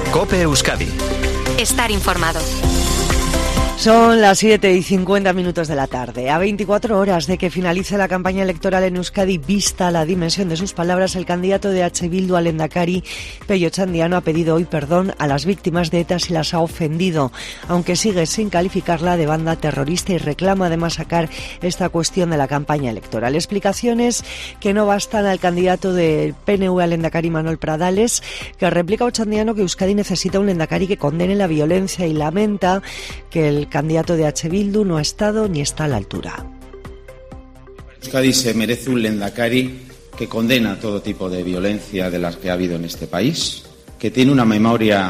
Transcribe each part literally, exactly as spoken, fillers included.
COPE Euskadi. Estar informado. Son las siete y cincuenta minutos de la tarde. A veinticuatro horas de que finalice la campaña electoral en Euskadi, vista la dimensión de sus palabras, el candidato de H. Bildu al Lehendakari, Pello Otxandiano, ha pedido hoy perdón a las víctimas de ETA si las ha ofendido, aunque sigue sin calificarla de banda terrorista y reclama además sacar esta cuestión de la campaña electoral. Explicaciones que no bastan al candidato del P N V al Lehendakari, Manuel Pradales, que replica a Otxandiano que Euskadi necesita un Lehendakari que condene la violencia y lamenta que el candidato de H. Bildu no ha estado ni está a la altura. Euskadi se merece un Lehendakari que condena todo tipo de violencia de las que ha habido en este país, que tiene una memoria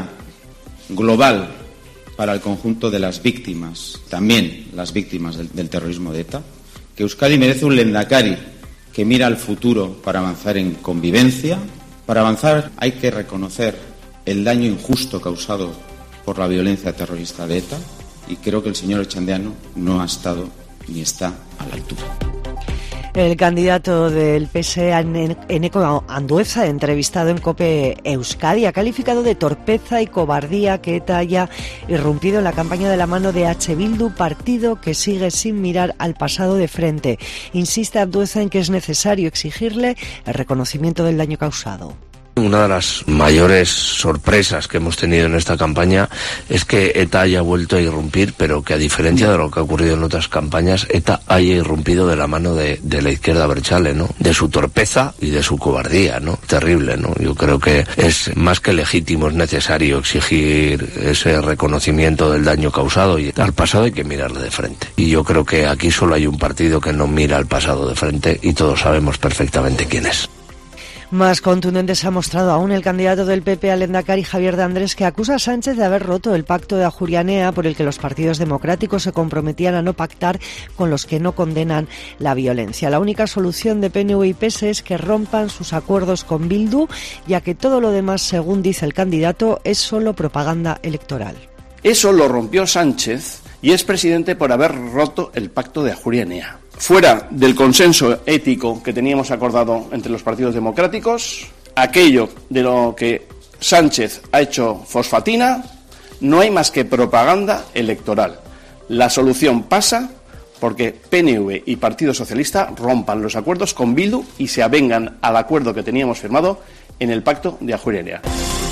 global para el conjunto de las víctimas, también las víctimas del, del terrorismo de ETA, que Euskadi merece un Lehendakari que mira al futuro para avanzar en convivencia. Para avanzar hay que reconocer el daño injusto causado por la violencia terrorista de ETA, y creo que el señor Otxandiano no ha estado ni está a la altura. El candidato del P S E, Eneko Andueza, entrevistado en COPE Euskadi, ha calificado de torpeza y cobardía que ETA haya irrumpido en la campaña de la mano de H. Bildu, partido que sigue sin mirar al pasado de frente. Insiste Andueza en que es necesario exigirle el reconocimiento del daño causado. Una de las mayores sorpresas que hemos tenido en esta campaña es que ETA haya vuelto a irrumpir, pero que a diferencia de lo que ha ocurrido en otras campañas, ETA haya irrumpido de la mano de, de la izquierda abertzale, ¿no? De su torpeza y de su cobardía, ¿no? Terrible, ¿no? Yo creo que es más que legítimo, es necesario exigir ese reconocimiento del daño causado, y al pasado hay que mirarle de frente. Y yo creo que aquí solo hay un partido que no mira al pasado de frente, y todos sabemos perfectamente quién es. Más contundente se ha mostrado aún el candidato del P P al Lehendakari, Javier de Andrés, que acusa a Sánchez de haber roto el pacto de Ajuria Enea, por el que los partidos democráticos se comprometían a no pactar con los que no condenan la violencia. La única solución de P N V y P S E es que rompan sus acuerdos con Bildu, ya que todo lo demás, según dice el candidato, es solo propaganda electoral. Eso lo rompió Sánchez y es presidente por haber roto el pacto de Ajuria Enea. Fuera del consenso ético que teníamos acordado entre los partidos democráticos, aquello de lo que Sánchez ha hecho fosfatina, no hay más que propaganda electoral. La solución pasa porque P N V y Partido Socialista rompan los acuerdos con Bildu y se avengan al acuerdo que teníamos firmado en el pacto de Ajuria Enea.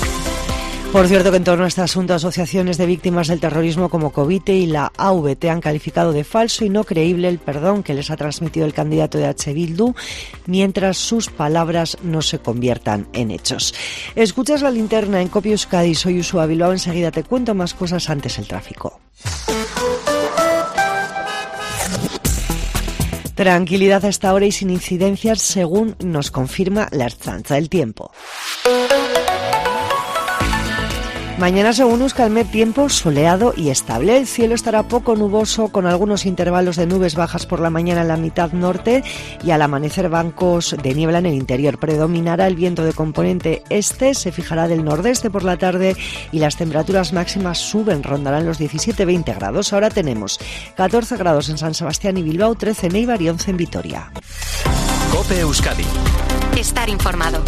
Por cierto, que en torno a este asunto, asociaciones de víctimas del terrorismo como Covite y la A V T han calificado de falso y no creíble el perdón que les ha transmitido el candidato de H. Bildu, mientras sus palabras no se conviertan en hechos. Escuchas La Linterna en COPE Euskadi, soy Uxua Bilbao, enseguida te cuento más cosas, antes el tráfico. Tranquilidad a esta hora y sin incidencias, según nos confirma la Ertzaintza. El tiempo. Mañana, según Euskalmet, tiempo soleado y estable. El cielo estará poco nuboso, con algunos intervalos de nubes bajas por la mañana en la mitad norte y al amanecer bancos de niebla en el interior. Predominará el viento de componente este, se fijará del nordeste por la tarde y las temperaturas máximas suben, rondarán los diecisiete a veinte grados. Ahora tenemos catorce grados en San Sebastián y Bilbao, trece en Eibar y once en Vitoria. COPE Euskadi. Estar informado.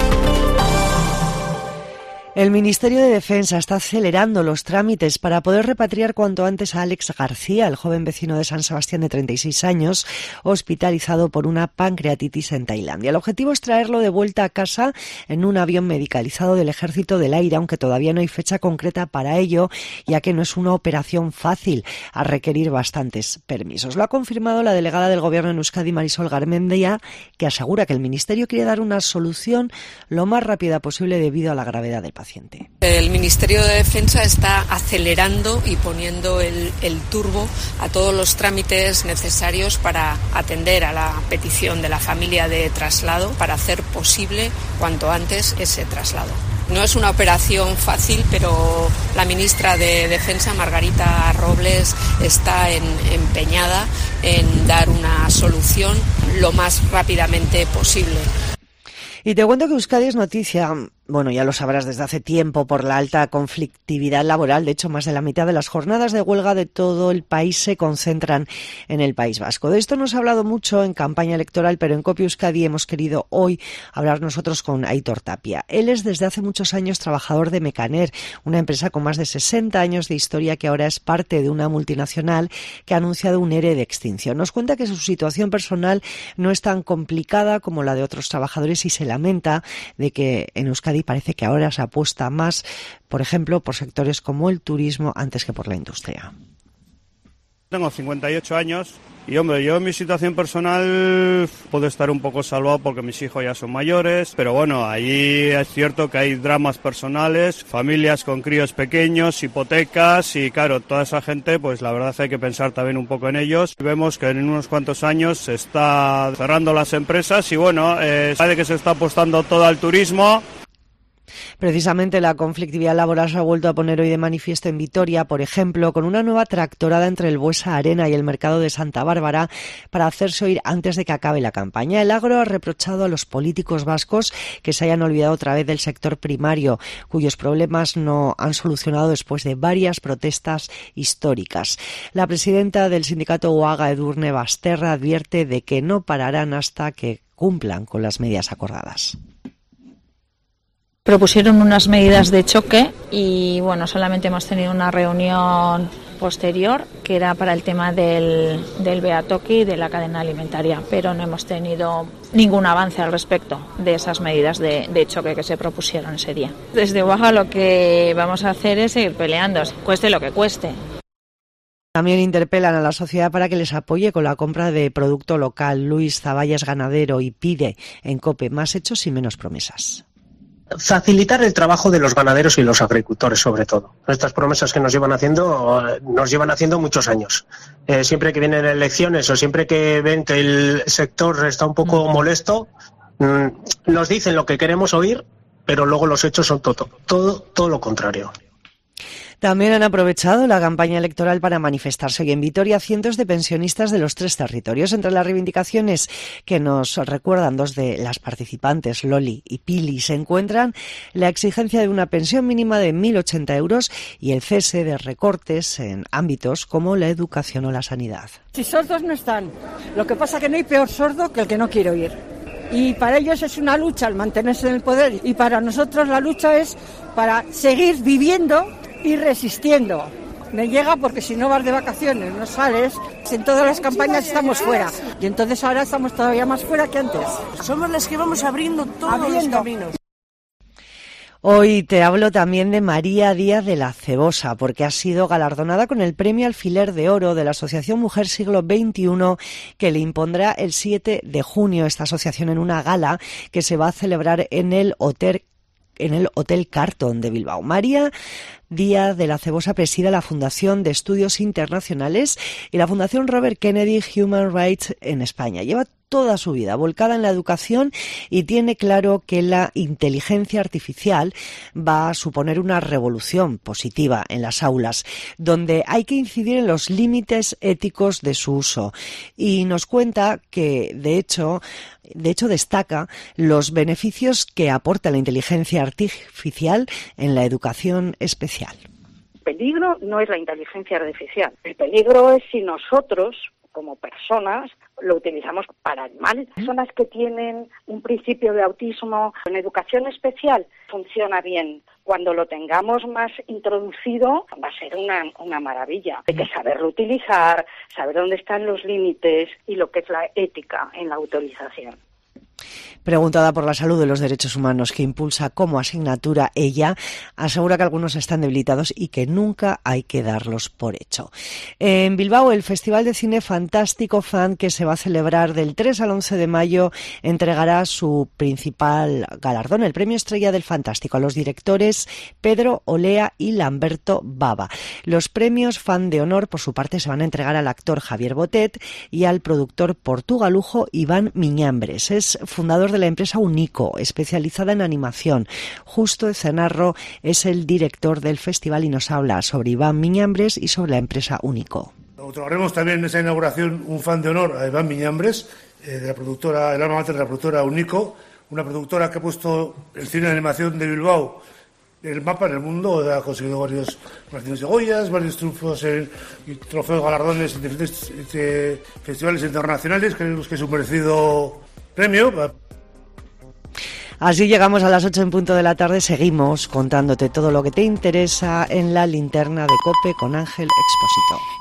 El Ministerio de Defensa está acelerando los trámites para poder repatriar cuanto antes a Alex García, el joven vecino de San Sebastián de treinta y seis años, hospitalizado por una pancreatitis en Tailandia. El objetivo es traerlo de vuelta a casa en un avión medicalizado del Ejército del Aire, aunque todavía no hay fecha concreta para ello, ya que no es una operación fácil, a requerir bastantes permisos. Lo ha confirmado la delegada del Gobierno en Euskadi, Marisol Garmendia, que asegura que el Ministerio quiere dar una solución lo más rápida posible debido a la gravedad del paciente. El Ministerio de Defensa está acelerando y poniendo el, el turbo a todos los trámites necesarios para atender a la petición de la familia de traslado, para hacer posible cuanto antes ese traslado. No es una operación fácil, pero la ministra de Defensa, Margarita Robles, está en, empeñada en dar una solución lo más rápidamente posible. Y te cuento que Euskadi es noticia bueno, ya lo sabrás desde hace tiempo, por la alta conflictividad laboral. De hecho, más de la mitad de las jornadas de huelga de todo el país se concentran en el País Vasco. De esto nos ha hablado mucho en campaña electoral, pero en COPE Euskadi hemos querido hoy hablar nosotros con Aitor Tapia. Él es desde hace muchos años trabajador de Mecaner, una empresa con más de sesenta años de historia que ahora es parte de una multinacional que ha anunciado un ERE de extinción. Nos cuenta que su situación personal no es tan complicada como la de otros trabajadores y se lamenta de que en Euskadi parece que ahora se apuesta más, por ejemplo, por sectores como el turismo antes que por la industria. Tengo cincuenta y ocho años y, hombre, yo en mi situación personal puedo estar un poco salvado porque mis hijos ya son mayores, pero bueno, allí es cierto que hay dramas personales, familias con críos pequeños, hipotecas y, claro, toda esa gente, pues la verdad hay que pensar también un poco en ellos. Vemos que en unos cuantos años se está cerrando las empresas y, bueno, eh, sabe que se está apostando todo al turismo. Precisamente la conflictividad laboral se ha vuelto a poner hoy de manifiesto en Vitoria, por ejemplo, con una nueva tractorada entre el Buesa Arena y el mercado de Santa Bárbara para hacerse oír antes de que acabe la campaña. El Agro ha reprochado a los políticos vascos que se hayan olvidado otra vez del sector primario, cuyos problemas no han solucionado después de varias protestas históricas. La presidenta del sindicato UAGA, Edurne Basterra, advierte de que no pararán hasta que cumplan con las medidas acordadas. Propusieron unas medidas de choque y bueno, solamente hemos tenido una reunión posterior que era para el tema del, del Beatoki y de la cadena alimentaria, pero no hemos tenido ningún avance al respecto de esas medidas de, de choque que se propusieron ese día. Desde Oaxaca lo que vamos a hacer es seguir peleando, cueste lo que cueste. También interpelan a la sociedad para que les apoye con la compra de producto local. Luis Zaballas, ganadero, y pide en COPE más hechos y menos promesas. Facilitar el trabajo de los ganaderos y los agricultores, sobre todo. Estas promesas que nos llevan haciendo, nos llevan haciendo muchos años. Eh, siempre que vienen elecciones o siempre que ven que el sector está un poco molesto, mmm, nos dicen lo que queremos oír, pero luego los hechos son todo, todo, todo lo contrario. También han aprovechado la campaña electoral para manifestarse hoy en Vitoria cientos de pensionistas de los tres territorios. Entre las reivindicaciones que nos recuerdan dos de las participantes, Loli y Pili, se encuentran la exigencia de una pensión mínima de mil ochenta euros y el cese de recortes en ámbitos como la educación o la sanidad. Si sordos no están, lo que pasa es que no hay peor sordo que el que no quiere oír. Y para ellos es una lucha el mantenerse en el poder y para nosotros la lucha es para seguir viviendo y resistiendo. Me llega porque si no vas de vacaciones, no sales, en todas las campañas estamos fuera. Y entonces ahora estamos todavía más fuera que antes. Somos las que vamos abriendo todos abriendo. los caminos. Hoy te hablo también de María Díaz de la Cebosa, porque ha sido galardonada con el Premio Alfiler de Oro de la Asociación Mujer Siglo veintiuno, que le impondrá el siete de junio esta asociación en una gala que se va a celebrar en el Hotel en el Hotel Carton de Bilbao. María Díaz de la Cebosa preside la Fundación de Estudios Internacionales y la Fundación Robert Kennedy Human Rights en España. Lleva toda su vida volcada en la educación y tiene claro que la inteligencia artificial va a suponer una revolución positiva en las aulas, donde hay que incidir en los límites éticos de su uso. Y nos cuenta que, de hecho, de hecho destaca los beneficios que aporta la inteligencia artificial en la educación especial. El peligro no es la inteligencia artificial. El peligro es si nosotros, como personas, lo utilizamos para el mal. Personas que tienen un principio de autismo en educación especial funciona bien. Cuando lo tengamos más introducido va a ser una, una maravilla. Hay que saberlo utilizar, saber dónde están los límites y lo que es la ética en la autorización. Preguntada por la salud de los derechos humanos que impulsa como asignatura, ella asegura que algunos están debilitados y que nunca hay que darlos por hecho. En Bilbao, el Festival de Cine Fantástico Fan, que se va a celebrar del tres al once de mayo, entregará su principal galardón, el Premio Estrella del Fantástico, a los directores Pedro Olea y Lamberto Bava. Los premios Fan de Honor, por su parte, se van a entregar al actor Javier Botet y al productor portugalujo Iván Miñambres. Es fundador de la empresa Unico, especializada en animación. Justo Ezenarro es el director del festival y nos habla sobre Iván Miñambres y sobre la empresa Unico. Otorgaremos también en esa inauguración un fan de honor a Iván Miñambres, eh, de la productora, el alma mater de la productora Unico, una productora que ha puesto el cine de animación de Bilbao en el mapa en el mundo, ha conseguido varios premios de Goyas, varios triunfos en, y trofeos galardones en diferentes eh, festivales internacionales. Creemos que es un merecido premio. Así llegamos a las ocho en punto de la tarde. Seguimos contándote todo lo que te interesa en la linterna de COPE con Ángel Expósito.